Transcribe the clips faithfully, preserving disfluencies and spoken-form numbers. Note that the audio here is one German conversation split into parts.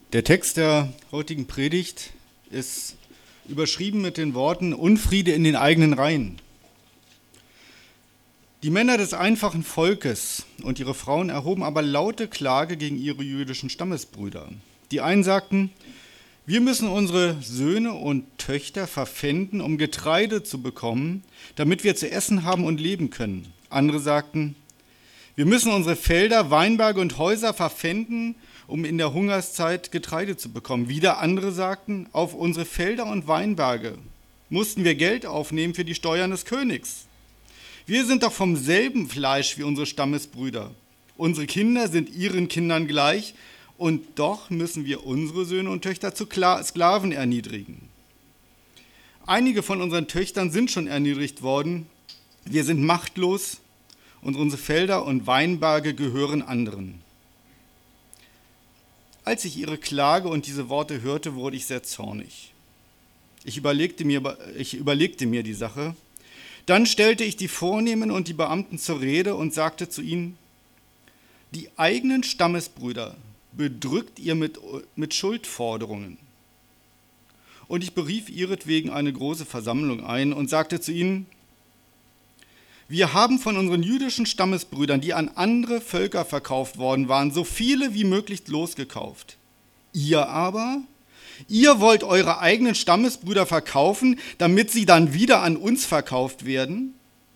Der Text der heutigen Predigt ist überschrieben mit den Worten Unfriede in den eigenen Reihen. Die Männer des einfachen Volkes und ihre Frauen erhoben aber laute Klage gegen ihre jüdischen Stammesbrüder. Die einen sagten, wir müssen unsere Söhne und Töchter verpfänden, um Getreide zu bekommen, damit wir zu essen haben und leben können. Andere sagten, wir müssen unsere Felder, Weinberge und Häuser verpfänden, um in der Hungerszeit Getreide zu bekommen. Wieder andere sagten, auf unsere Felder und Weinberge mussten wir Geld aufnehmen für die Steuern des Königs. Wir sind doch vom selben Fleisch wie unsere Stammesbrüder. Unsere Kinder sind ihren Kindern gleich und doch müssen wir unsere Söhne und Töchter zu Sklaven erniedrigen. Einige von unseren Töchtern sind schon erniedrigt worden. Wir sind machtlos und unsere Felder und Weinberge gehören anderen. Als ich ihre Klage und diese Worte hörte, wurde ich sehr zornig. Ich überlegte mir, ich überlegte mir die Sache. Dann stellte ich die Vornehmen und die Beamten zur Rede und sagte zu ihnen, die eigenen Stammesbrüder bedrückt ihr mit, mit Schuldforderungen. Und ich berief ihretwegen eine große Versammlung ein und sagte zu ihnen, wir haben von unseren jüdischen Stammesbrüdern, die an andere Völker verkauft worden waren, so viele wie möglich losgekauft. Ihr aber, ihr wollt eure eigenen Stammesbrüder verkaufen, damit sie dann wieder an uns verkauft werden?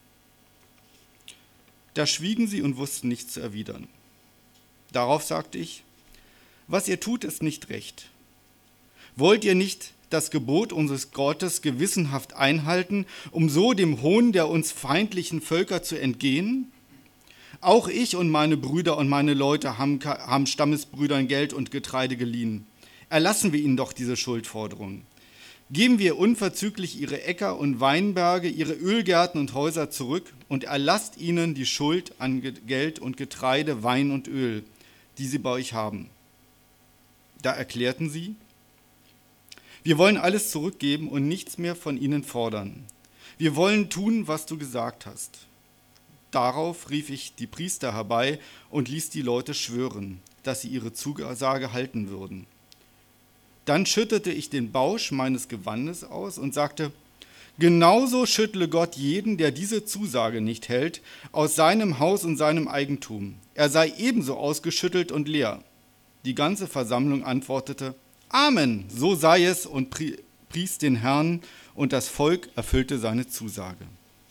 Da schwiegen sie und wussten nichts zu erwidern. Darauf sagte ich, was ihr tut, ist nicht recht. Wollt ihr nicht das Gebot unseres Gottes gewissenhaft einhalten, um so dem Hohn der uns feindlichen Völker zu entgehen? Auch ich und meine Brüder und meine Leute haben, haben Stammesbrüdern Geld und Getreide geliehen. Erlassen wir ihnen doch diese Schuldforderung. Geben wir unverzüglich ihre Äcker und Weinberge, ihre Ölgärten und Häuser zurück und erlasst ihnen die Schuld an Geld und Getreide, Wein und Öl, die sie bei euch haben. Da erklärten sie, wir wollen alles zurückgeben und nichts mehr von ihnen fordern. Wir wollen tun, was du gesagt hast. Darauf rief ich die Priester herbei und ließ die Leute schwören, dass sie ihre Zusage halten würden. Dann schüttete ich den Bausch meines Gewandes aus und sagte, genauso schüttle Gott jeden, der diese Zusage nicht hält, aus seinem Haus und seinem Eigentum. Er sei ebenso ausgeschüttelt und leer. Die ganze Versammlung antwortete, Amen, so sei es und pries den Herrn und das Volk erfüllte seine Zusage.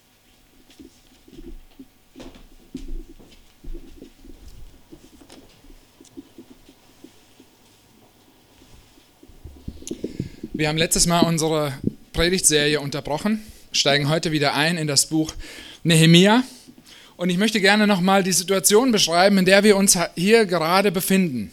Wir haben letztes Mal unsere Predigtserie unterbrochen, steigen heute wieder ein in das Buch Nehemia und ich möchte gerne nochmal die Situation beschreiben, in der wir uns hier gerade befinden.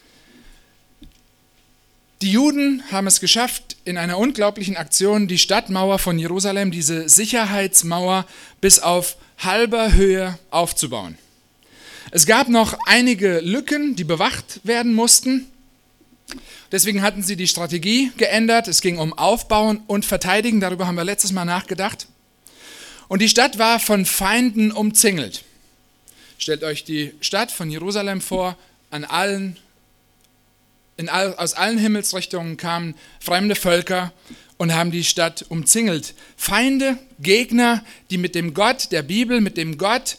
Die Juden haben es geschafft, in einer unglaublichen Aktion die Stadtmauer von Jerusalem, diese Sicherheitsmauer, bis auf halber Höhe aufzubauen. Es gab noch einige Lücken, die bewacht werden mussten. Deswegen hatten sie die Strategie geändert. Es ging um Aufbauen und Verteidigen, darüber haben wir letztes Mal nachgedacht. Und die Stadt war von Feinden umzingelt. Stellt euch die Stadt von Jerusalem vor, an allen In all, aus allen Himmelsrichtungen kamen fremde Völker und haben die Stadt umzingelt. Feinde, Gegner, die mit dem Gott der Bibel, mit dem Gott,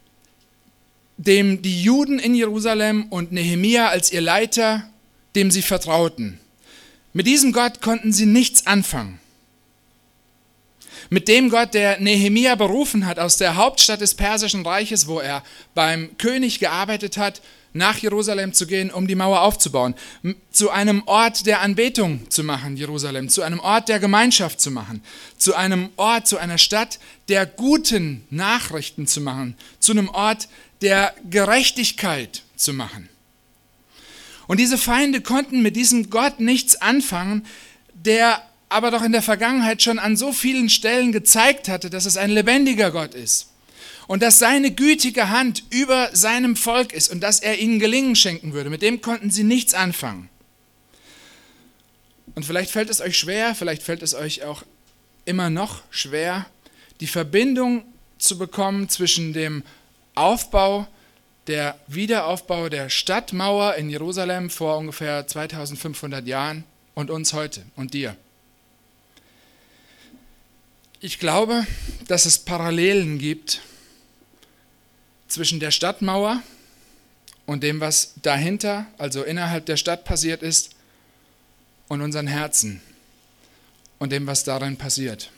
dem die Juden in Jerusalem und Nehemia als ihr Leiter, dem sie vertrauten. Mit diesem Gott konnten sie nichts anfangen. Mit dem Gott, der Nehemia berufen hat aus der Hauptstadt des Persischen Reiches, wo er beim König gearbeitet hat, nach Jerusalem zu gehen, um die Mauer aufzubauen, zu einem Ort der Anbetung zu machen, Jerusalem, zu einem Ort der Gemeinschaft zu machen, zu einem Ort, zu einer Stadt der guten Nachrichten zu machen, zu einem Ort der Gerechtigkeit zu machen. Und diese Feinde konnten mit diesem Gott nichts anfangen, der aber doch in der Vergangenheit schon an so vielen Stellen gezeigt hatte, dass es ein lebendiger Gott ist. Und dass seine gütige Hand über seinem Volk ist und dass er ihnen Gelingen schenken würde. Mit dem konnten sie nichts anfangen. Und vielleicht fällt es euch schwer, vielleicht fällt es euch auch immer noch schwer, die Verbindung zu bekommen zwischen dem Aufbau der Wiederaufbau der Stadtmauer in Jerusalem vor ungefähr zweitausendfünfhundert Jahren und uns heute und dir. Ich glaube, dass es Parallelen gibt zwischen der Stadtmauer und dem, was dahinter, also innerhalb der Stadt passiert ist, und unseren Herzen und dem, was darin passiert.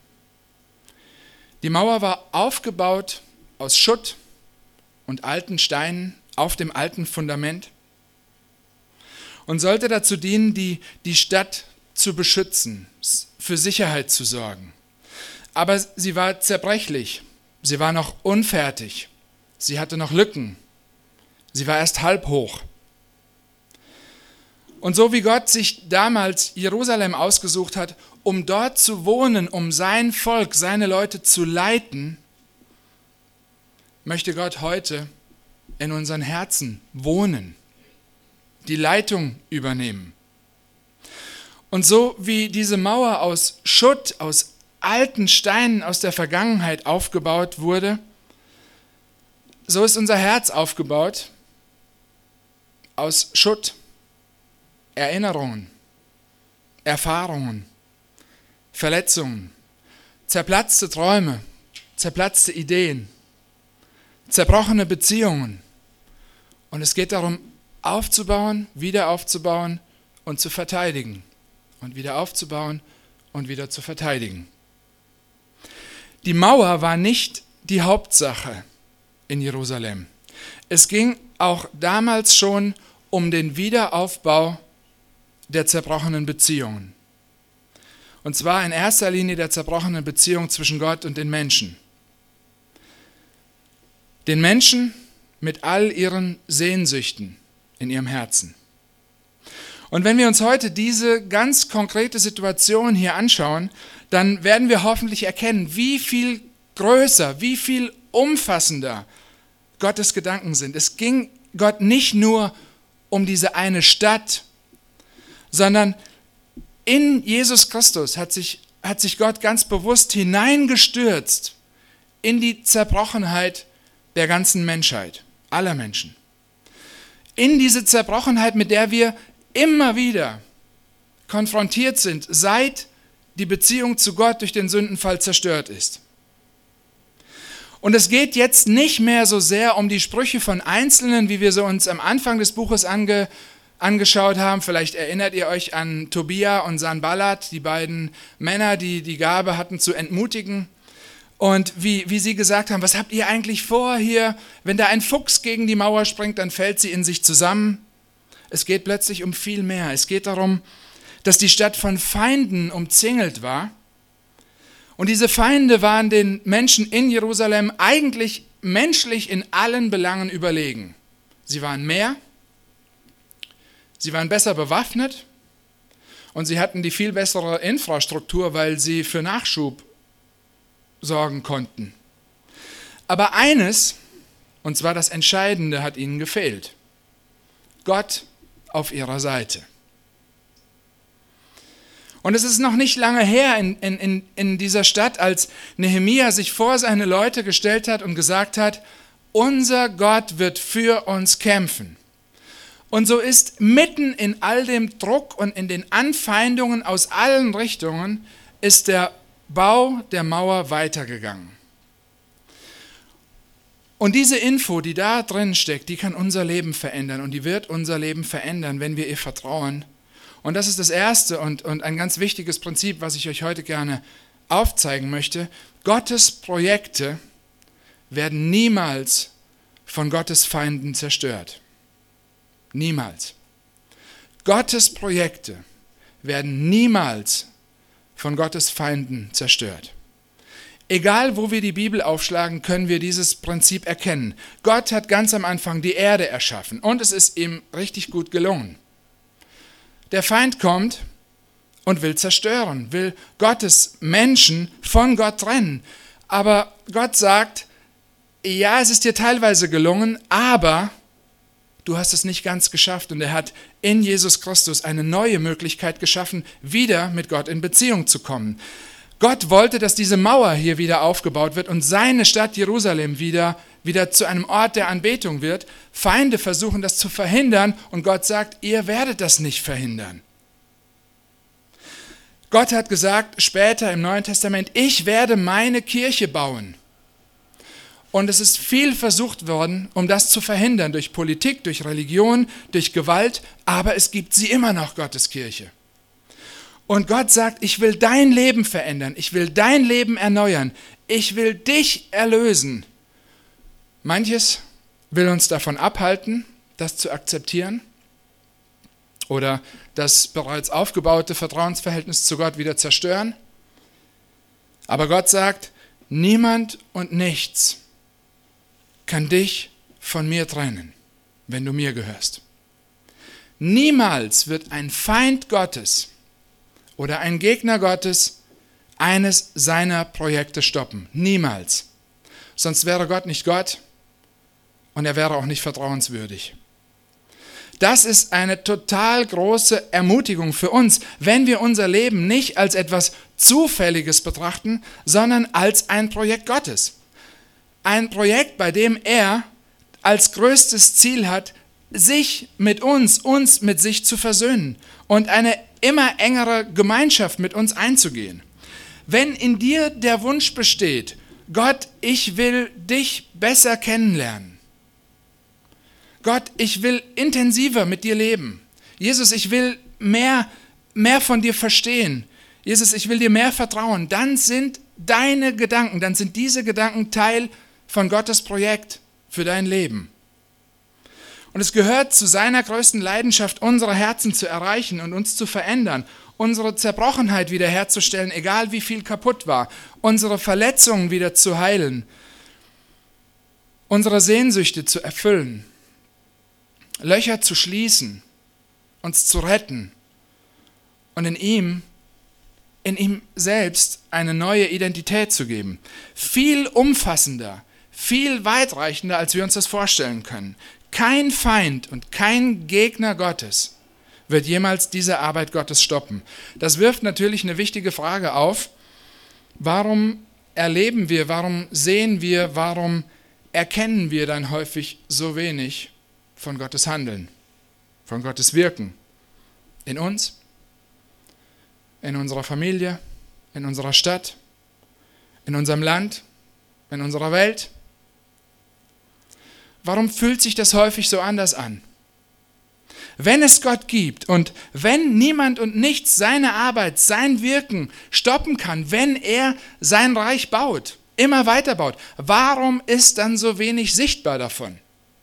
Die Mauer war aufgebaut aus Schutt und alten Steinen auf dem alten Fundament und sollte dazu dienen, die, die Stadt zu beschützen, für Sicherheit zu sorgen. Aber sie war zerbrechlich, sie war noch unfertig, sie hatte noch Lücken, sie war erst halb hoch. Und so wie Gott sich damals Jerusalem ausgesucht hat, um dort zu wohnen, um sein Volk, seine Leute zu leiten, möchte Gott heute in unseren Herzen wohnen, die Leitung übernehmen. Und so wie diese Mauer aus Schutt, aus alten Steinen aus der Vergangenheit aufgebaut wurde, so ist unser Herz aufgebaut aus Schutt, Erinnerungen, Erfahrungen, Verletzungen, zerplatzte Träume, zerplatzte Ideen, zerbrochene Beziehungen. Und es geht darum, aufzubauen, wieder aufzubauen und zu verteidigen. Und wieder aufzubauen und wieder zu verteidigen. Die Mauer war nicht die Hauptsache in Jerusalem. Es ging auch damals schon um den Wiederaufbau der zerbrochenen Beziehungen. Und zwar in erster Linie der zerbrochenen Beziehung zwischen Gott und den Menschen. Den Menschen mit all ihren Sehnsüchten in ihrem Herzen. Und wenn wir uns heute diese ganz konkrete Situation hier anschauen, dann werden wir hoffentlich erkennen, wie viel größer, wie viel umfassender Gottes Gedanken sind. Es ging Gott nicht nur um diese eine Stadt, sondern in Jesus Christus hat sich, hat sich Gott ganz bewusst hineingestürzt in die Zerbrochenheit der ganzen Menschheit, aller Menschen. In diese Zerbrochenheit, mit der wir immer wieder konfrontiert sind, seit die Beziehung zu Gott durch den Sündenfall zerstört ist. Und es geht jetzt nicht mehr so sehr um die Sprüche von Einzelnen, wie wir sie uns am Anfang des Buches ange, angeschaut haben. Vielleicht erinnert ihr euch an Tobia und Sanballat, die beiden Männer, die die Gabe hatten zu entmutigen. Und wie, wie sie gesagt haben, was habt ihr eigentlich vor hier? Wenn da ein Fuchs gegen die Mauer springt, dann fällt sie in sich zusammen. Es geht plötzlich um viel mehr. Es geht darum, dass die Stadt von Feinden umzingelt war. Und diese Feinde waren den Menschen in Jerusalem eigentlich menschlich in allen Belangen überlegen. Sie waren mehr, sie waren besser bewaffnet und sie hatten die viel bessere Infrastruktur, weil sie für Nachschub sorgen konnten. Aber eines, und zwar das Entscheidende, hat ihnen gefehlt. Gott auf ihrer Seite. Und es ist noch nicht lange her in, in, in dieser Stadt, als Nehemia sich vor seine Leute gestellt hat und gesagt hat, unser Gott wird für uns kämpfen. Und so ist mitten in all dem Druck und in den Anfeindungen aus allen Richtungen, ist der Bau der Mauer weitergegangen. Und diese Info, die da drin steckt, die kann unser Leben verändern und die wird unser Leben verändern, wenn wir ihr vertrauen. Und das ist das erste und, und ein ganz wichtiges Prinzip, was ich euch heute gerne aufzeigen möchte. Gottes Projekte werden niemals von Gottes Feinden zerstört. Niemals. Gottes Projekte werden niemals von Gottes Feinden zerstört. Egal, wo wir die Bibel aufschlagen, können wir dieses Prinzip erkennen. Gott hat ganz am Anfang die Erde erschaffen und es ist ihm richtig gut gelungen. Der Feind kommt und will zerstören, will Gottes Menschen von Gott trennen. Aber Gott sagt, ja, es ist dir teilweise gelungen, aber du hast es nicht ganz geschafft. Und er hat in Jesus Christus eine neue Möglichkeit geschaffen, wieder mit Gott in Beziehung zu kommen. Gott wollte, dass diese Mauer hier wieder aufgebaut wird und seine Stadt Jerusalem wieder wieder zu einem Ort der Anbetung wird. Feinde versuchen das zu verhindern und Gott sagt, ihr werdet das nicht verhindern. Gott hat gesagt, später im Neuen Testament, ich werde meine Kirche bauen. Und es ist viel versucht worden, um das zu verhindern, durch Politik, durch Religion, durch Gewalt, aber es gibt sie immer noch, Gottes Kirche. Und Gott sagt, ich will dein Leben verändern, ich will dein Leben erneuern, ich will dich erlösen. Manches will uns davon abhalten, das zu akzeptieren oder das bereits aufgebaute Vertrauensverhältnis zu Gott wieder zerstören. Aber Gott sagt, niemand und nichts kann dich von mir trennen, wenn du mir gehörst. Niemals wird ein Feind Gottes oder ein Gegner Gottes eines seiner Projekte stoppen. Niemals. Sonst wäre Gott nicht Gott und er wäre auch nicht vertrauenswürdig. Das ist eine total große Ermutigung für uns, wenn wir unser Leben nicht als etwas Zufälliges betrachten, sondern als ein Projekt Gottes. Ein Projekt, bei dem er als größtes Ziel hat, sich mit uns, uns mit sich zu versöhnen und eine immer engere Gemeinschaft mit uns einzugehen. Wenn in dir der Wunsch besteht, Gott, ich will dich besser kennenlernen. Gott, ich will intensiver mit dir leben. Jesus, ich will mehr, mehr von dir verstehen. Jesus, ich will dir mehr vertrauen. Dann sind deine Gedanken, dann sind diese Gedanken Teil von Gottes Projekt für dein Leben. Und es gehört zu seiner größten Leidenschaft, unsere Herzen zu erreichen und uns zu verändern, unsere Zerbrochenheit wiederherzustellen, egal wie viel kaputt war, unsere Verletzungen wieder zu heilen, unsere Sehnsüchte zu erfüllen, Löcher zu schließen, uns zu retten und in ihm, in ihm selbst eine neue Identität zu geben. Viel umfassender, viel weitreichender, als wir uns das vorstellen können. Kein Feind und kein Gegner Gottes wird jemals diese Arbeit Gottes stoppen. Das wirft natürlich eine wichtige Frage auf. Warum erleben wir, warum sehen wir, warum erkennen wir dann häufig so wenig von Gottes Handeln, von Gottes Wirken? In uns, in unserer Familie, in unserer Stadt, in unserem Land, in unserer Welt. Warum fühlt sich das häufig so anders an? Wenn es Gott gibt und wenn niemand und nichts seine Arbeit, sein Wirken stoppen kann, wenn er sein Reich baut, immer weiter baut, warum ist dann so wenig sichtbar davon?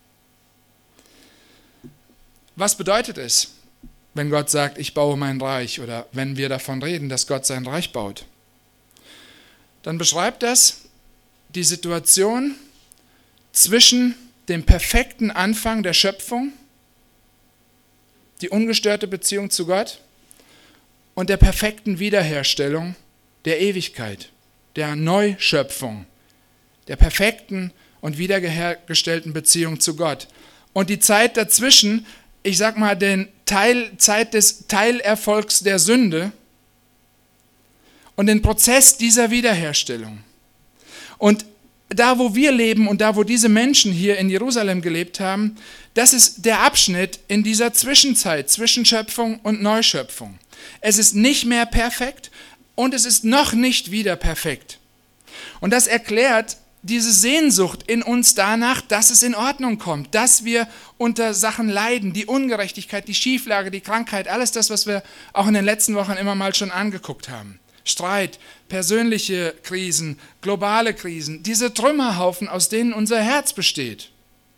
Was bedeutet es, wenn Gott sagt, ich baue mein Reich, oder wenn wir davon reden, dass Gott sein Reich baut? Dann beschreibt das die Situation zwischen dem perfekten Anfang der Schöpfung, die ungestörte Beziehung zu Gott, und der perfekten Wiederherstellung der Ewigkeit, der Neuschöpfung, der perfekten und wiederhergestellten Beziehung zu Gott. Und die Zeit dazwischen, ich sag mal, den Teil, Zeit des Teilerfolgs der Sünde und den Prozess dieser Wiederherstellung. Und da, wo wir leben und da, wo diese Menschen hier in Jerusalem gelebt haben, das ist der Abschnitt in dieser Zwischenzeit zwischen Schöpfung und Neuschöpfung. Es ist nicht mehr perfekt und es ist noch nicht wieder perfekt. Und das erklärt diese Sehnsucht in uns danach, dass es in Ordnung kommt, dass wir unter Sachen leiden, die Ungerechtigkeit, die Schieflage, die Krankheit, alles das, was wir auch in den letzten Wochen immer mal schon angeguckt haben. Streit, persönliche Krisen, globale Krisen, diese Trümmerhaufen, aus denen unser Herz besteht.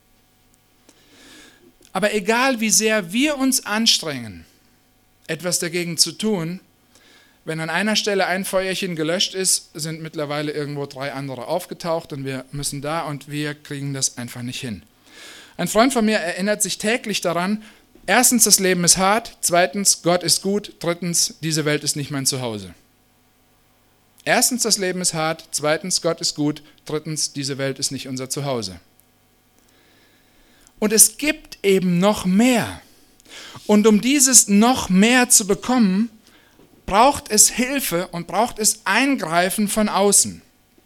Aber egal wie sehr wir uns anstrengen, etwas dagegen zu tun, wenn an einer Stelle ein Feuerchen gelöscht ist, sind mittlerweile irgendwo drei andere aufgetaucht und wir müssen da und wir kriegen das einfach nicht hin. Ein Freund von mir erinnert sich täglich daran, erstens, das Leben ist hart, zweitens, Gott ist gut, drittens, diese Welt ist nicht mein Zuhause. Erstens, das Leben ist hart, zweitens, Gott ist gut, drittens, diese Welt ist nicht unser Zuhause. Und es gibt eben noch mehr. Und um dieses noch mehr zu bekommen, braucht es Hilfe und braucht es Eingreifen von außen.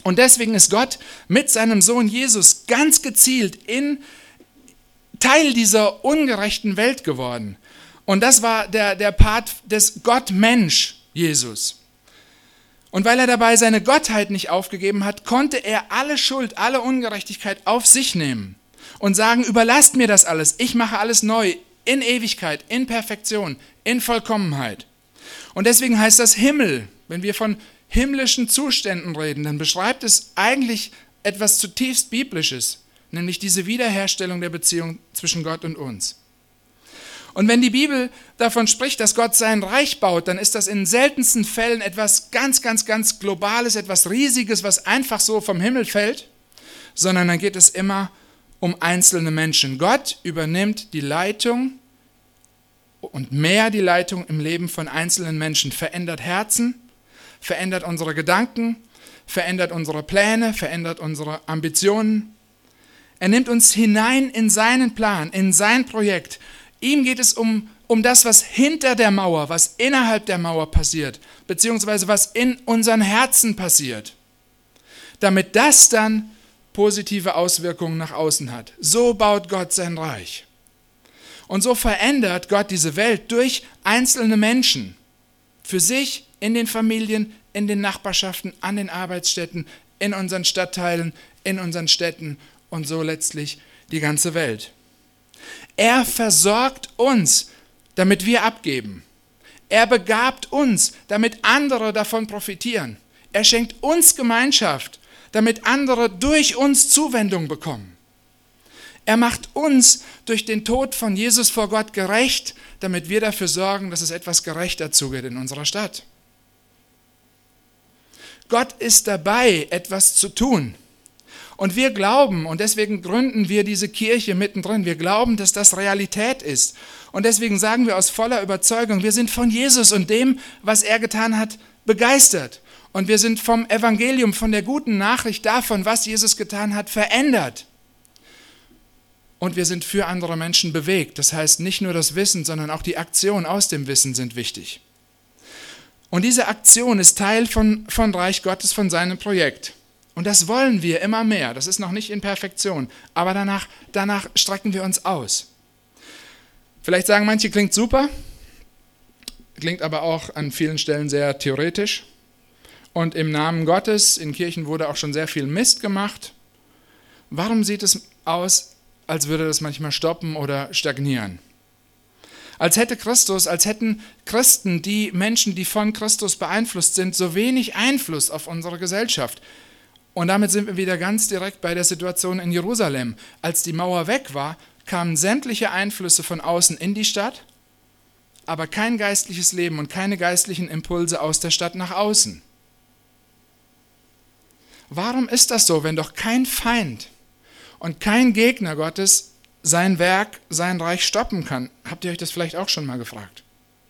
Und deswegen ist Gott mit seinem Sohn Jesus ganz gezielt in Teil dieser ungerechten Welt geworden. Und das war der, der Part des Gott-Mensch Jesus. Und weil er dabei seine Gottheit nicht aufgegeben hat, konnte er alle Schuld, alle Ungerechtigkeit auf sich nehmen und sagen, überlasst mir das alles, ich mache alles neu, in Ewigkeit, in Perfektion, in Vollkommenheit. Und deswegen heißt das Himmel, wenn wir von himmlischen Zuständen reden, dann beschreibt es eigentlich etwas zutiefst Biblisches, nämlich diese Wiederherstellung der Beziehung zwischen Gott und uns. Und wenn die Bibel davon spricht, dass Gott sein Reich baut, dann ist das in seltensten Fällen etwas ganz, ganz, ganz Globales, etwas Riesiges, was einfach so vom Himmel fällt, sondern dann geht es immer um einzelne Menschen. Gott übernimmt die Leitung und mehr die Leitung im Leben von einzelnen Menschen, verändert Herzen, verändert unsere Gedanken, verändert unsere Pläne, verändert unsere Ambitionen. Er nimmt uns hinein in seinen Plan, in sein Projekt. Ihm geht es um, um das, was hinter der Mauer, was innerhalb der Mauer passiert, beziehungsweise was in unseren Herzen passiert, damit das dann positive Auswirkungen nach außen hat. So baut Gott sein Reich. Und so verändert Gott diese Welt durch einzelne Menschen, für sich, in den Familien, in den Nachbarschaften, an den Arbeitsstätten, in unseren Stadtteilen, in unseren Städten und so letztlich die ganze Welt. Er versorgt uns, damit wir abgeben. Er begabt uns, damit andere davon profitieren. Er schenkt uns Gemeinschaft, damit andere durch uns Zuwendung bekommen. Er macht uns durch den Tod von Jesus vor Gott gerecht, damit wir dafür sorgen, dass es etwas gerechter zugeht in unserer Stadt. Gott ist dabei, etwas zu tun. Und wir glauben, und deswegen gründen wir diese Kirche mittendrin, wir glauben, dass das Realität ist. Und deswegen sagen wir aus voller Überzeugung, wir sind von Jesus und dem, was er getan hat, begeistert. Und wir sind vom Evangelium, von der guten Nachricht davon, was Jesus getan hat, verändert. Und wir sind für andere Menschen bewegt. Das heißt, nicht nur das Wissen, sondern auch die Aktion aus dem Wissen sind wichtig. Und diese Aktion ist Teil von, von Reich Gottes, von seinem Projekt. Und das wollen wir immer mehr. Das ist noch nicht in Perfektion, aber danach, danach strecken wir uns aus. Vielleicht sagen manche, klingt super, klingt aber auch an vielen Stellen sehr theoretisch. Und im Namen Gottes, in Kirchen wurde auch schon sehr viel Mist gemacht. Warum sieht es aus, als würde das manchmal stoppen oder stagnieren? Als hätte Christus, als hätten Christen, die Menschen, die von Christus beeinflusst sind, so wenig Einfluss auf unsere Gesellschaft. Und damit sind wir wieder ganz direkt bei der Situation in Jerusalem. Als die Mauer weg war, kamen sämtliche Einflüsse von außen in die Stadt, aber kein geistliches Leben und keine geistlichen Impulse aus der Stadt nach außen. Warum ist das so, wenn doch kein Feind und kein Gegner Gottes sein Werk, sein Reich stoppen kann? Habt ihr euch das vielleicht auch schon mal gefragt?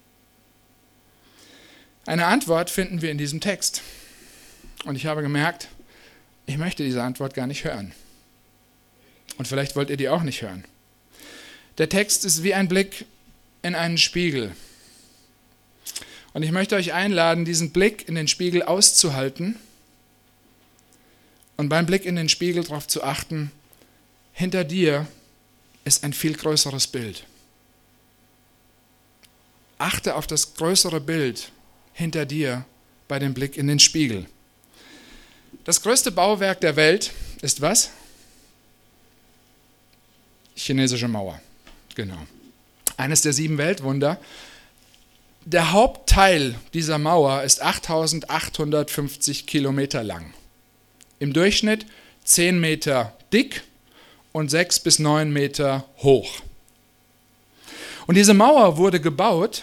Eine Antwort finden wir in diesem Text. Und ich habe gemerkt, ich möchte diese Antwort gar nicht hören. Und vielleicht wollt ihr die auch nicht hören. Der Text ist wie ein Blick in einen Spiegel. Und ich möchte euch einladen, diesen Blick in den Spiegel auszuhalten und beim Blick in den Spiegel darauf zu achten, hinter dir ist ein viel größeres Bild. Achte auf das größere Bild hinter dir bei dem Blick in den Spiegel. Das größte Bauwerk der Welt ist was? Chinesische Mauer, genau. Eines der sieben Weltwunder. Der Hauptteil dieser Mauer ist achttausendachthundertfünfzig Kilometer lang. Im Durchschnitt zehn Meter dick und sechs bis neun Meter hoch. Und diese Mauer wurde gebaut,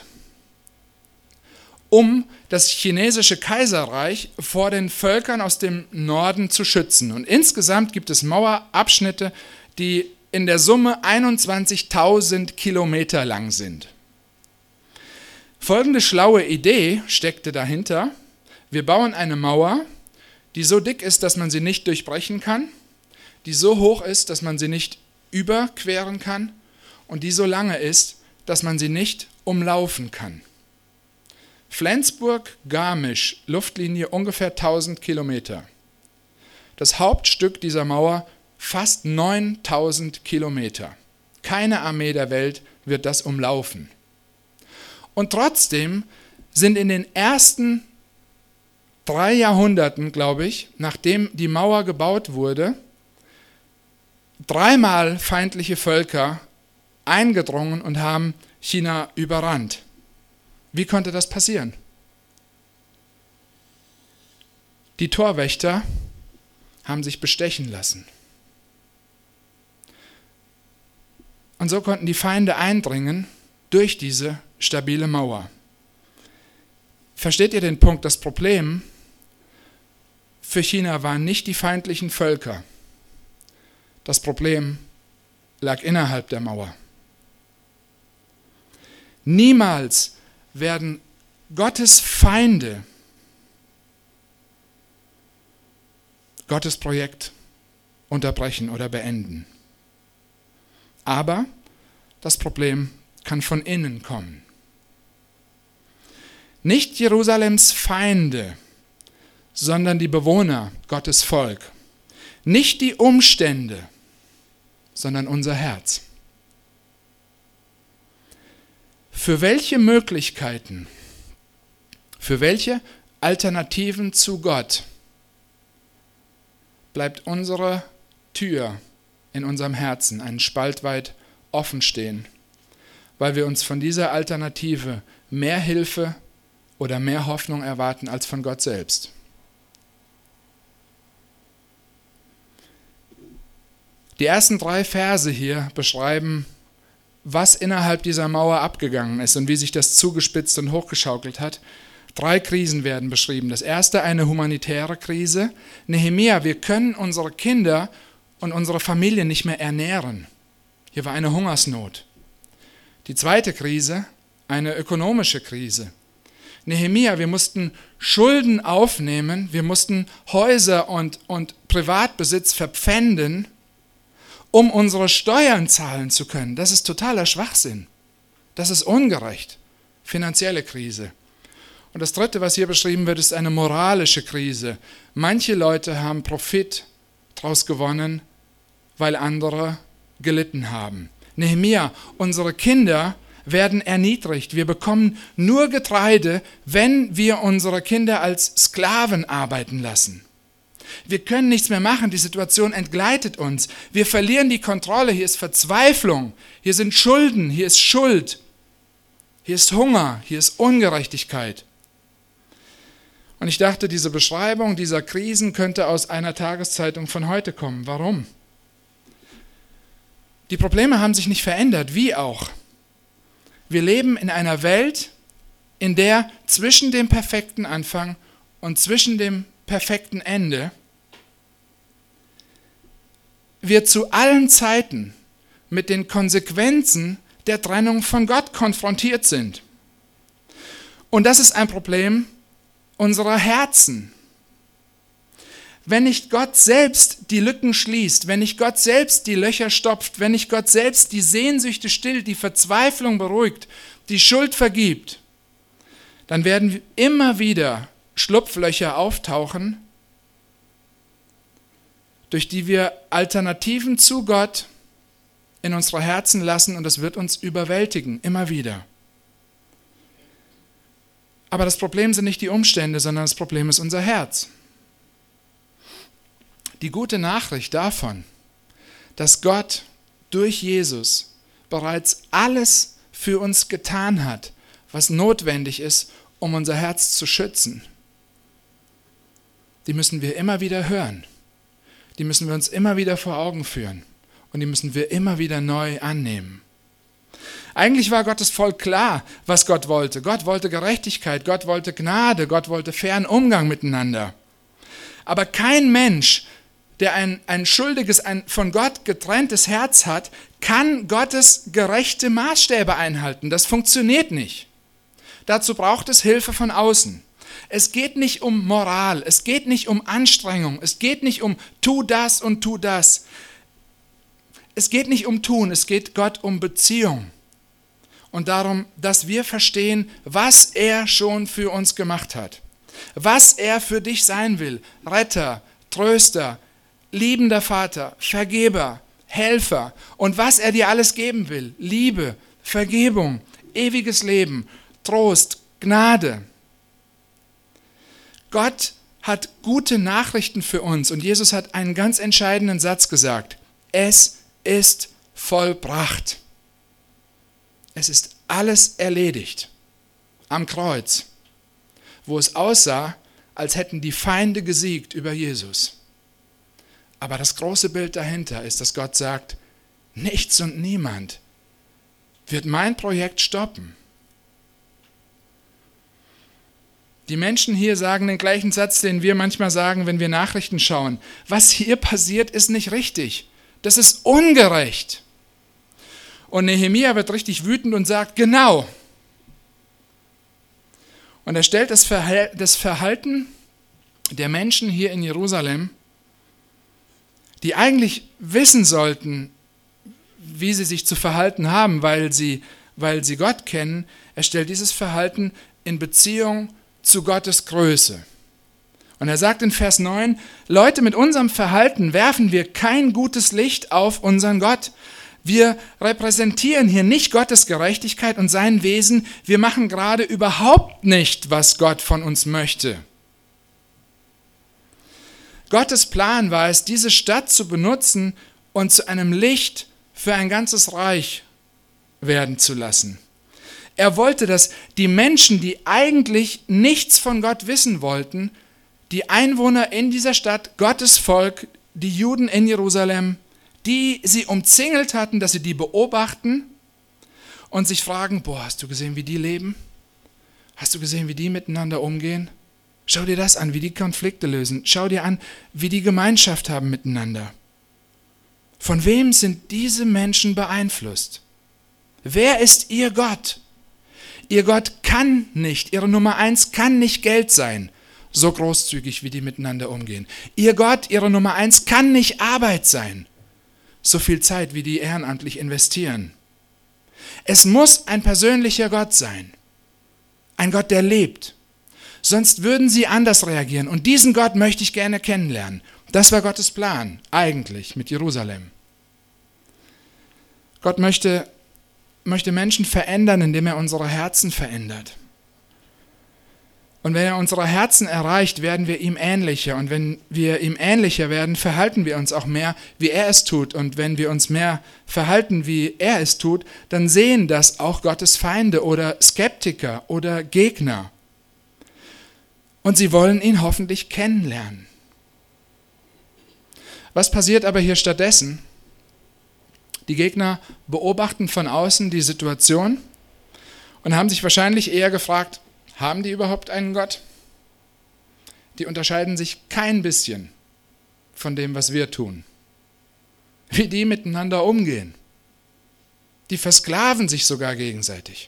um das chinesische Kaiserreich vor den Völkern aus dem Norden zu schützen. Und insgesamt gibt es Mauerabschnitte, die in der Summe einundzwanzigtausend Kilometer lang sind. Folgende schlaue Idee steckte dahinter. Wir bauen eine Mauer, die so dick ist, dass man sie nicht durchbrechen kann, die so hoch ist, dass man sie nicht überqueren kann und die so lange ist, dass man sie nicht umlaufen kann. Flensburg-Garmisch, Luftlinie ungefähr tausend Kilometer. das Hauptstück dieser Mauer, fast neuntausend Kilometer. Keine Armee der Welt wird das umlaufen. Und trotzdem sind in den ersten drei Jahrhunderten, glaube ich, nachdem die Mauer gebaut wurde, dreimal feindliche Völker eingedrungen und haben China überrannt. Wie konnte das passieren? Die Torwächter haben sich bestechen lassen. Und so konnten die Feinde eindringen durch diese stabile Mauer. Versteht ihr den Punkt? Das Problem für China waren nicht die feindlichen Völker. Das Problem lag innerhalb der Mauer. Niemals werden Gottes Feinde Gottes Projekt unterbrechen oder beenden. Aber das Problem kann von innen kommen. Nicht Jerusalems Feinde, sondern die Bewohner, Gottes Volk. Nicht die Umstände, sondern unser Herz. Für welche Möglichkeiten, für welche Alternativen zu Gott bleibt unsere Tür in unserem Herzen einen Spalt weit offen stehen, weil wir uns von dieser Alternative mehr Hilfe oder mehr Hoffnung erwarten als von Gott selbst. Die ersten drei Verse hier beschreiben, was innerhalb dieser Mauer abgegangen ist und wie sich das zugespitzt und hochgeschaukelt hat. Drei Krisen werden beschrieben. Das erste, eine humanitäre Krise. Nehemia, wir können unsere Kinder und unsere Familie nicht mehr ernähren. Hier war eine Hungersnot. Die zweite Krise, eine ökonomische Krise. Nehemia, wir mussten Schulden aufnehmen, wir mussten Häuser und, und Privatbesitz verpfänden, um unsere Steuern zahlen zu können. Das ist totaler Schwachsinn. Das ist ungerecht. Finanzielle Krise. Und das Dritte, was hier beschrieben wird, ist eine moralische Krise. Manche Leute haben Profit daraus gewonnen, weil andere gelitten haben. Nehemia, unsere Kinder werden erniedrigt. Wir bekommen nur Getreide, wenn wir unsere Kinder als Sklaven arbeiten lassen. Wir können nichts mehr machen, die Situation entgleitet uns. Wir verlieren die Kontrolle, hier ist Verzweiflung, hier sind Schulden, hier ist Schuld, hier ist Hunger, hier ist Ungerechtigkeit. Und ich dachte, diese Beschreibung dieser Krisen könnte aus einer Tageszeitung von heute kommen. Warum? Die Probleme haben sich nicht verändert, wie auch. Wir leben in einer Welt, in der zwischen dem perfekten Anfang und zwischen dem perfekten Ende wir zu allen Zeiten mit den Konsequenzen der Trennung von Gott konfrontiert sind. Und das ist ein Problem unserer Herzen. Wenn nicht Gott selbst die Lücken schließt, wenn nicht Gott selbst die Löcher stopft, wenn nicht Gott selbst die Sehnsüchte stillt, die Verzweiflung beruhigt, die Schuld vergibt, dann werden immer wieder Schlupflöcher auftauchen, durch die wir Alternativen zu Gott in unsere Herzen lassen und das wird uns überwältigen, immer wieder. Aber das Problem sind nicht die Umstände, sondern das Problem ist unser Herz. Die gute Nachricht davon, dass Gott durch Jesus bereits alles für uns getan hat, was notwendig ist, um unser Herz zu schützen, die müssen wir immer wieder hören. Die müssen wir uns immer wieder vor Augen führen und die müssen wir immer wieder neu annehmen. Eigentlich war Gottes Volk klar, was Gott wollte. Gott wollte Gerechtigkeit, Gott wollte Gnade, Gott wollte fairen Umgang miteinander. Aber kein Mensch, der ein, ein schuldiges, ein von Gott getrenntes Herz hat, kann Gottes gerechte Maßstäbe einhalten. Das funktioniert nicht. Dazu braucht es Hilfe von außen. Es geht nicht um Moral, es geht nicht um Anstrengung, es geht nicht um tu das und tu das. Es geht nicht um Tun, es geht Gott um Beziehung. Und darum, dass wir verstehen, was er schon für uns gemacht hat. Was er für dich sein will. Retter, Tröster, liebender Vater, Vergeber, Helfer und was er dir alles geben will. Liebe, Vergebung, ewiges Leben, Trost, Gnade. Gott hat gute Nachrichten für uns und Jesus hat einen ganz entscheidenden Satz gesagt. Es ist vollbracht. Es ist alles erledigt am Kreuz, wo es aussah, als hätten die Feinde gesiegt über Jesus. Aber das große Bild dahinter ist, dass Gott sagt, nichts und niemand wird mein Projekt stoppen. Die Menschen hier sagen den gleichen Satz, den wir manchmal sagen, wenn wir Nachrichten schauen. Was hier passiert, ist nicht richtig. Das ist ungerecht. Und Nehemia wird richtig wütend und sagt, genau. Und er stellt das Verhalten der Menschen hier in Jerusalem, die eigentlich wissen sollten, wie sie sich zu verhalten haben, weil sie, weil sie Gott kennen, er stellt dieses Verhalten in Beziehung zu Gottes Größe. Und er sagt in Vers neun, Leute, mit unserem Verhalten werfen wir kein gutes Licht auf unseren Gott. Wir repräsentieren hier nicht Gottes Gerechtigkeit und sein Wesen. Wir machen gerade überhaupt nicht, was Gott von uns möchte. Gottes Plan war es, diese Stadt zu benutzen und zu einem Licht für ein ganzes Reich werden zu lassen. Er wollte, dass die Menschen, die eigentlich nichts von Gott wissen wollten, die Einwohner in dieser Stadt, Gottes Volk, die Juden in Jerusalem, die sie umzingelt hatten, dass sie die beobachten und sich fragen, boah, hast du gesehen, wie die leben? Hast du gesehen, wie die miteinander umgehen? Schau dir das an, wie die Konflikte lösen. Schau dir an, wie die Gemeinschaft haben miteinander. Von wem sind diese Menschen beeinflusst? Wer ist ihr Gott? Ihr Gott kann nicht, ihre Nummer eins kann nicht Geld sein, so großzügig, wie die miteinander umgehen. Ihr Gott, ihre Nummer eins kann nicht Arbeit sein, so viel Zeit, wie die ehrenamtlich investieren. Es muss ein persönlicher Gott sein, ein Gott, der lebt. Sonst würden sie anders reagieren. Und diesen Gott möchte ich gerne kennenlernen. Das war Gottes Plan, eigentlich, mit Jerusalem. Gott möchte, möchte Menschen verändern, indem er unsere Herzen verändert. Und wenn er unsere Herzen erreicht, werden wir ihm ähnlicher. Und wenn wir ihm ähnlicher werden, verhalten wir uns auch mehr, wie er es tut. Und wenn wir uns mehr verhalten, wie er es tut, dann sehen das auch Gottes Feinde oder Skeptiker oder Gegner. Und sie wollen ihn hoffentlich kennenlernen. Was passiert aber hier stattdessen? Die Gegner beobachten von außen die Situation und haben sich wahrscheinlich eher gefragt, haben die überhaupt einen Gott? Die unterscheiden sich kein bisschen von dem, was wir tun. Wie die miteinander umgehen. Die versklaven sich sogar gegenseitig.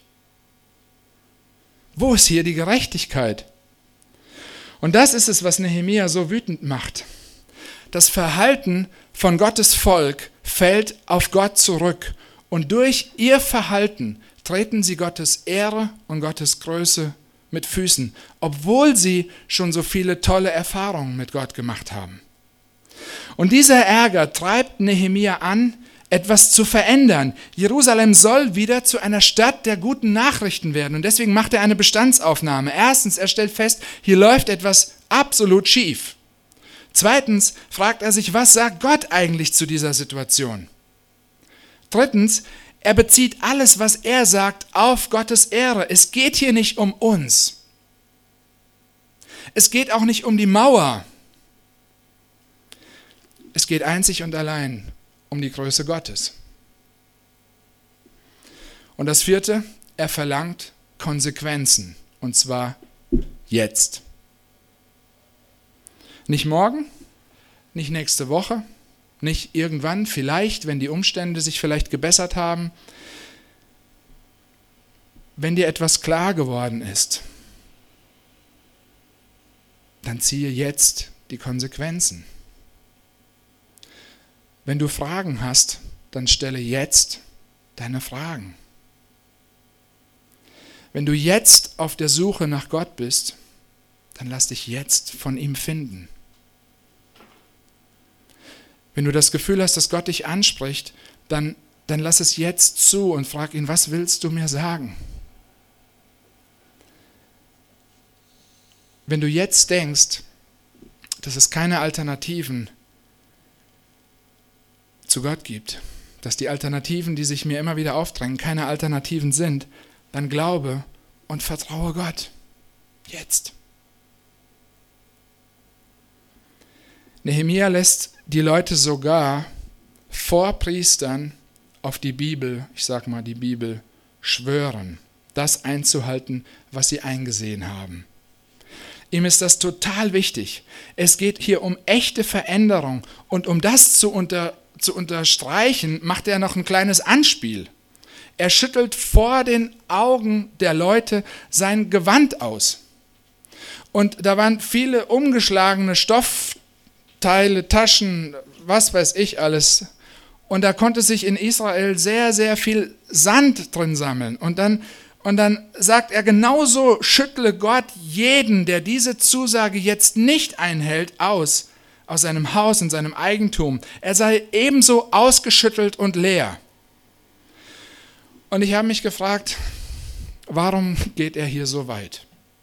Wo ist hier die Gerechtigkeit? Und das ist es, was Nehemia so wütend macht. Das Verhalten von Gottes Volk fällt auf Gott zurück. Und durch ihr Verhalten treten sie Gottes Ehre und Gottes Größe mit Füßen, obwohl sie schon so viele tolle Erfahrungen mit Gott gemacht haben. Und dieser Ärger treibt Nehemia an, etwas zu verändern. Jerusalem soll wieder zu einer Stadt der guten Nachrichten werden. Und deswegen macht er eine Bestandsaufnahme. Erstens, er stellt fest, hier läuft etwas absolut schief. Zweitens fragt er sich, was sagt Gott eigentlich zu dieser Situation? Drittens, er bezieht alles, was er sagt, auf Gottes Ehre. Es geht hier nicht um uns. Es geht auch nicht um die Mauer. Es geht einzig und allein um die Größe Gottes. Und das vierte, er verlangt Konsequenzen, und zwar jetzt. Nicht morgen, nicht nächste Woche, nicht irgendwann, vielleicht, wenn die Umstände sich vielleicht gebessert haben. Wenn dir etwas klar geworden ist, dann ziehe jetzt die Konsequenzen. Wenn du Fragen hast, dann stelle jetzt deine Fragen. Wenn du jetzt auf der Suche nach Gott bist, dann lass dich jetzt von ihm finden. Wenn du das Gefühl hast, dass Gott dich anspricht, dann, dann lass es jetzt zu und frag ihn, was willst du mir sagen? Wenn du jetzt denkst, dass es keine Alternativen zu Gott gibt, dass die Alternativen, die sich mir immer wieder aufdrängen, keine Alternativen sind, dann glaube und vertraue Gott. Jetzt. Nehemia lässt die Leute sogar vor Priestern auf die Bibel, ich sag mal die Bibel, schwören, das einzuhalten, was sie eingesehen haben. Ihm ist das total wichtig. Es geht hier um echte Veränderung und um das zu, unter, zu unterstreichen, macht er noch ein kleines Anspiel. Er schüttelt vor den Augen der Leute sein Gewand aus. Und da waren viele umgeschlagene Stoffteile, Taschen, was weiß ich alles. Und da konnte sich in Israel sehr, sehr viel Sand drin sammeln. Und dann, und dann sagt er, genauso schüttle Gott jeden, der diese Zusage jetzt nicht einhält, aus, aus seinem Haus und seinem Eigentum. Er sei ebenso ausgeschüttelt und leer. Und ich habe mich gefragt, warum geht er hier so weit?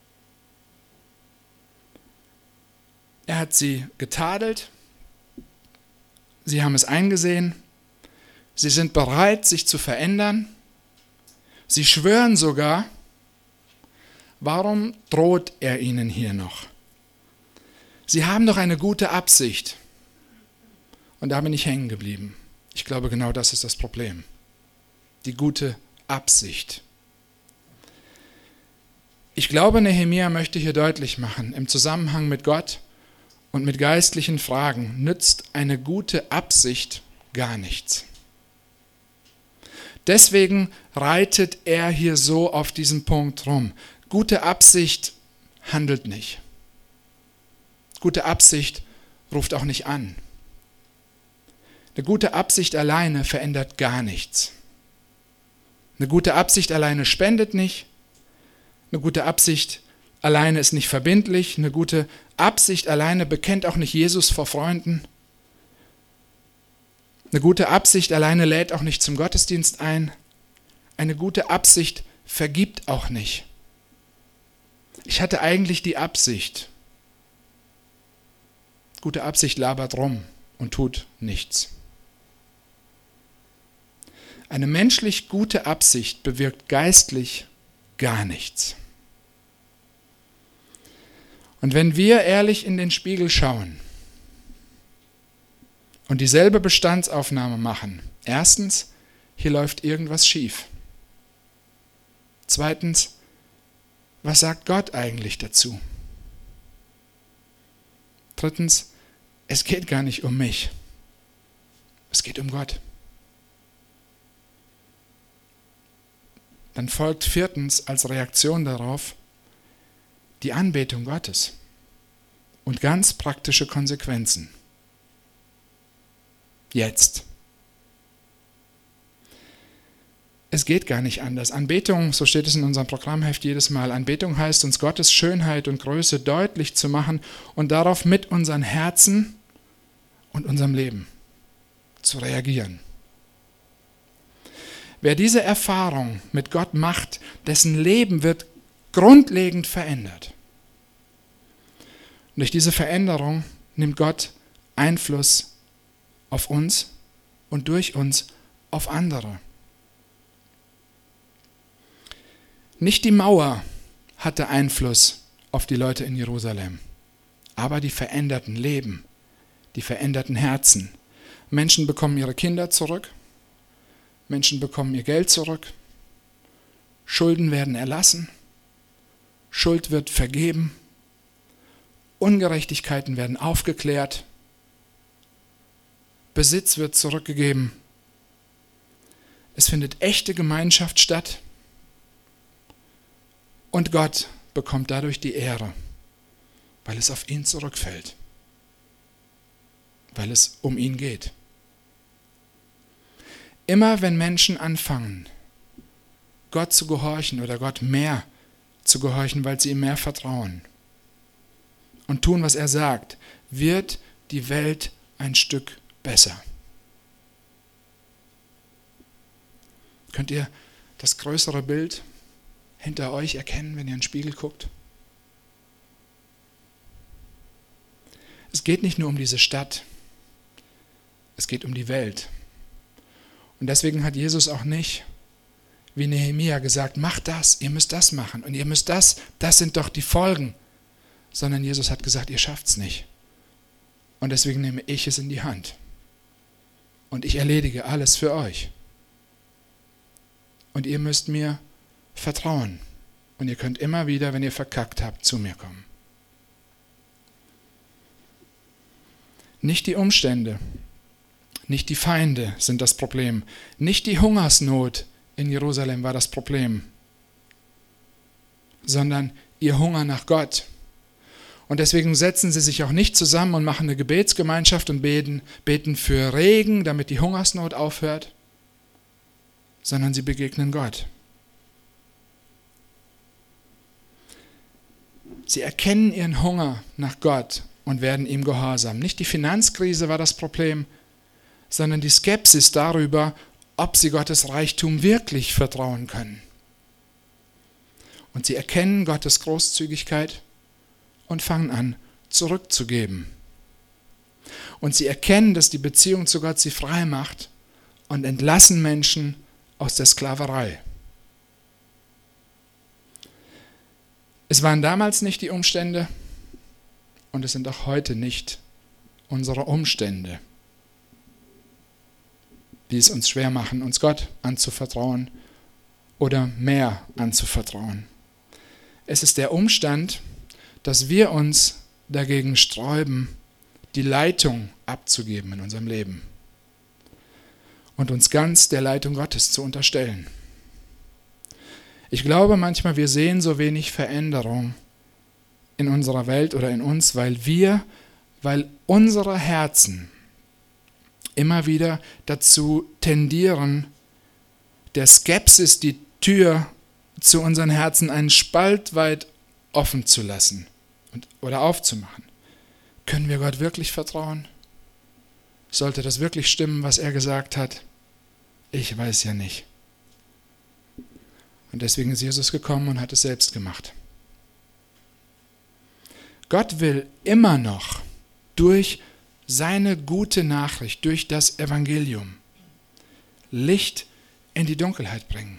Er hat sie getadelt, sie haben es eingesehen, sie sind bereit, sich zu verändern, sie schwören sogar. Warum droht er ihnen hier noch? Sie haben doch eine gute Absicht. Und da bin ich hängen geblieben. Ich glaube, genau das ist das Problem. Die gute Absicht. Ich glaube, Nehemia möchte hier deutlich machen, im Zusammenhang mit Gott und mit geistlichen Fragen nützt eine gute Absicht gar nichts. Deswegen reitet er hier so auf diesem Punkt rum. Gute Absicht handelt nicht. Gute Absicht ruft auch nicht an. Eine gute Absicht alleine verändert gar nichts. Eine gute Absicht alleine spendet nicht. Eine gute Absicht alleine ist nicht verbindlich. Eine gute Absicht alleine bekennt auch nicht Jesus vor Freunden. Eine gute Absicht alleine lädt auch nicht zum Gottesdienst ein. Eine gute Absicht vergibt auch nicht. Ich hatte eigentlich die Absicht. Gute Absicht labert rum und tut nichts. Eine menschlich gute Absicht bewirkt geistlich gar nichts. Und wenn wir ehrlich in den Spiegel schauen und dieselbe Bestandsaufnahme machen, erstens, hier läuft irgendwas schief. Zweitens, was sagt Gott eigentlich dazu? Drittens, es geht gar nicht um mich. Es geht um Gott. Dann folgt viertens als Reaktion darauf die Anbetung Gottes und ganz praktische Konsequenzen. Jetzt. Es geht gar nicht anders. Anbetung, so steht es in unserem Programmheft jedes Mal, Anbetung heißt uns Gottes Schönheit und Größe deutlich zu machen und darauf mit unseren Herzen und unserem Leben zu reagieren. Wer diese Erfahrung mit Gott macht, dessen Leben wird grundlegend verändert. Und durch diese Veränderung nimmt Gott Einfluss auf uns und durch uns auf andere. Nicht die Mauer hatte Einfluss auf die Leute in Jerusalem, aber die veränderten Leben, die veränderten Herzen. Menschen bekommen ihre Kinder zurück, Menschen bekommen ihr Geld zurück, Schulden werden erlassen, Schuld wird vergeben, Ungerechtigkeiten werden aufgeklärt, Besitz wird zurückgegeben. Es findet echte Gemeinschaft statt und Gott bekommt dadurch die Ehre, weil es auf ihn zurückfällt, weil es um ihn geht. Immer wenn Menschen anfangen, Gott zu gehorchen oder Gott mehr zu gehorchen, weil sie ihm mehr vertrauen und tun, was er sagt, wird die Welt ein Stück besser. Könnt ihr das größere Bild hinter euch erkennen, wenn ihr in den Spiegel guckt? Es geht nicht nur um diese Stadt, es geht um die Welt. Und deswegen hat Jesus auch nicht, wie Nehemia, gesagt, macht das, ihr müsst das machen und ihr müsst das, das sind doch die Folgen. Sondern Jesus hat gesagt, ihr schafft's nicht. Und deswegen nehme ich es in die Hand. Und ich erledige alles für euch. Und ihr müsst mir vertrauen. Und ihr könnt immer wieder, wenn ihr verkackt habt, zu mir kommen. Nicht die Umstände, nicht die Feinde sind das Problem. Nicht die Hungersnot in Jerusalem war das Problem, sondern ihr Hunger nach Gott. Und deswegen setzen sie sich auch nicht zusammen und machen eine Gebetsgemeinschaft und beten, beten für Regen, damit die Hungersnot aufhört, sondern sie begegnen Gott. Sie erkennen ihren Hunger nach Gott und werden ihm gehorsam. Nicht die Finanzkrise war das Problem, sondern die Skepsis darüber, ob sie Gottes Reichtum wirklich vertrauen können. Und sie erkennen Gottes Großzügigkeit und fangen an, zurückzugeben. Und sie erkennen, dass die Beziehung zu Gott sie frei macht und entlassen Menschen aus der Sklaverei. Es waren damals nicht die Umstände und es sind auch heute nicht unsere Umstände, die es uns schwer machen, uns Gott anzuvertrauen oder mehr anzuvertrauen. Es ist der Umstand, dass wir uns dagegen sträuben, die Leitung abzugeben in unserem Leben und uns ganz der Leitung Gottes zu unterstellen. Ich glaube manchmal, wir sehen so wenig Veränderung in unserer Welt oder in uns, weil wir, weil unsere Herzen immer wieder dazu tendieren, der Skepsis die Tür zu unseren Herzen einen Spalt weit offen zu lassen und, oder aufzumachen. Können wir Gott wirklich vertrauen? Sollte das wirklich stimmen, was er gesagt hat? Ich weiß ja nicht. Und deswegen ist Jesus gekommen und hat es selbst gemacht. Gott will immer noch durch seine gute Nachricht, durch das Evangelium, Licht in die Dunkelheit bringen.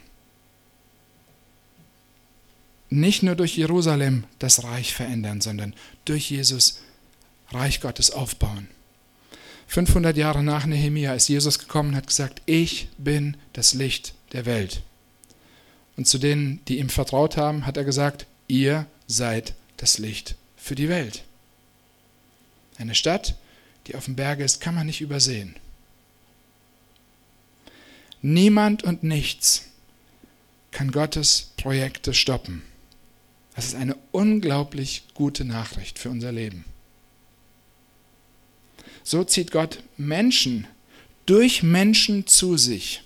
Nicht nur durch Jerusalem das Reich verändern, sondern durch Jesus Reich Gottes aufbauen. fünfhundert Jahre nach Nehemia ist Jesus gekommen und hat gesagt, ich bin das Licht der Welt. Und zu denen, die ihm vertraut haben, hat er gesagt, ihr seid das Licht für die Welt. Eine Stadt, die auf dem Berge ist, kann man nicht übersehen. Niemand und nichts kann Gottes Projekte stoppen. Das ist eine unglaublich gute Nachricht für unser Leben. So zieht Gott Menschen durch Menschen zu sich.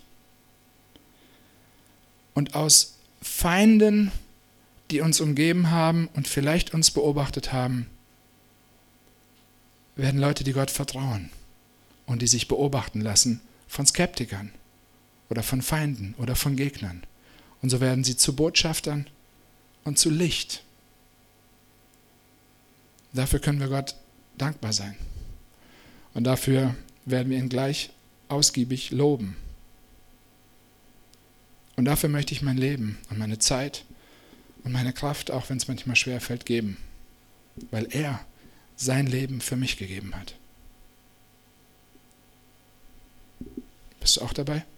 Und aus Feinden, die uns umgeben haben und vielleicht uns beobachtet haben, werden Leute, die Gott vertrauen und die sich beobachten lassen von Skeptikern oder von Feinden oder von Gegnern. Und so werden sie zu Botschaftern und zu Licht. Dafür können wir Gott dankbar sein. Und dafür werden wir ihn gleich ausgiebig loben. Und dafür möchte ich mein Leben und meine Zeit und meine Kraft, auch wenn es manchmal schwerfällt, geben. Weil er sein Leben für mich gegeben hat. Bist du auch dabei?